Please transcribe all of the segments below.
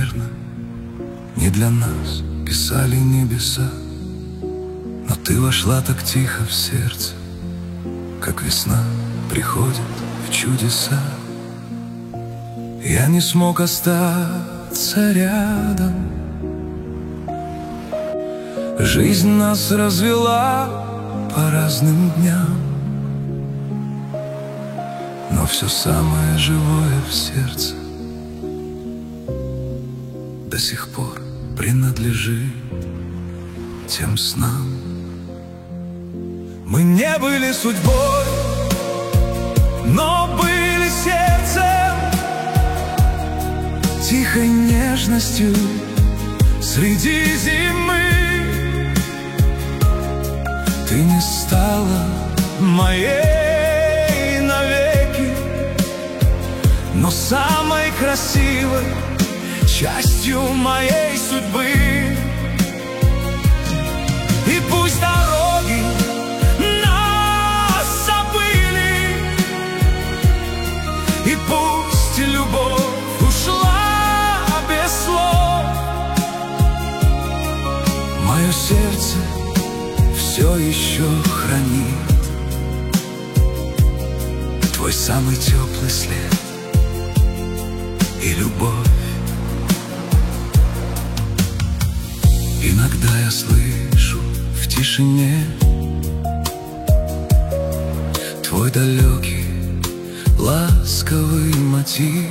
наверно, не для нас писали небеса. Но ты вошла так тихо в сердце, как весна приходит в чудеса. Я не смог остаться рядом. Жизнь нас развела по разным дням, но все самое живое в сердце до сих пор принадлежит тем снам. Мы не были судьбой, но были сердцем, тихой нежностью среди зимы. Ты не стала моей навеки, но самой красивой частью моей судьбы. И пусть дороги нас забыли, и пусть любовь ушла без слов, мое сердце все еще хранит твой самый теплый след и любовь. Иногда я слышу в тишине твой далекий ласковый мотив,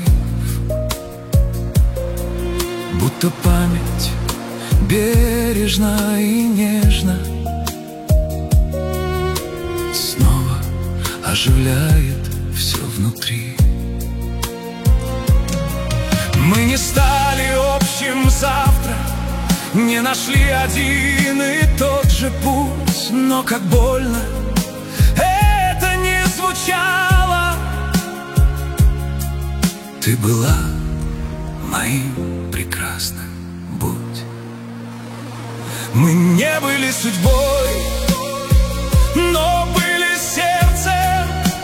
будто память бережно и нежно снова оживляет все внутри. Мы не стали общим завтра, не нашли один и тот же путь, но как больно это не звучало, ты была моим прекрасным, будь. Мы не были судьбой, но были сердцем,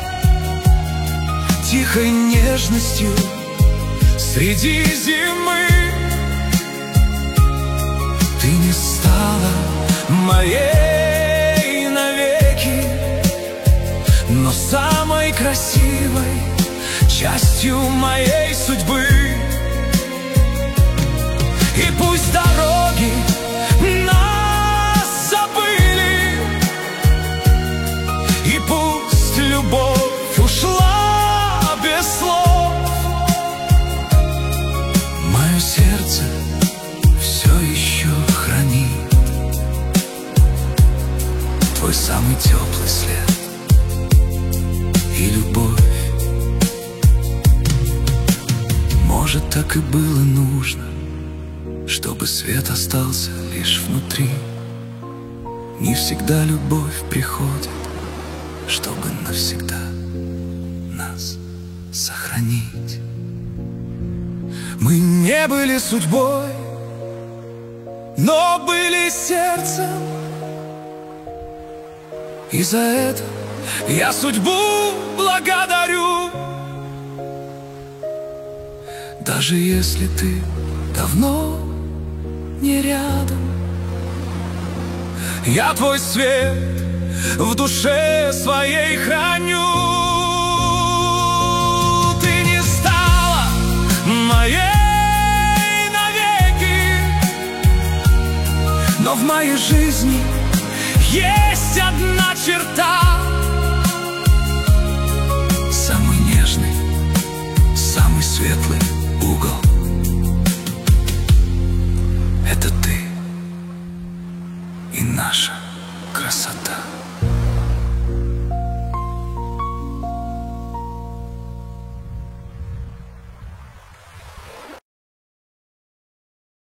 тихой нежностью среди зимы. Ты не стала моей навеки, но самой красивой частью моей судьбы. И пусть дороги нас забыли, и пусть любовь ушла без слов, мое сердце все еще хранит твой самый теплый след и любовь. Может, так и было нужно, чтобы свет остался лишь внутри. Не всегда любовь приходит, чтобы навсегда нас сохранить. Мы не были судьбой, но были сердцем, и за это я судьбу благодарю. Даже если ты давно не рядом, я твой свет в душе своей храню. Ты не стала моей навеки, но в моей жизни есть одна черта, самый нежный, самый светлый угол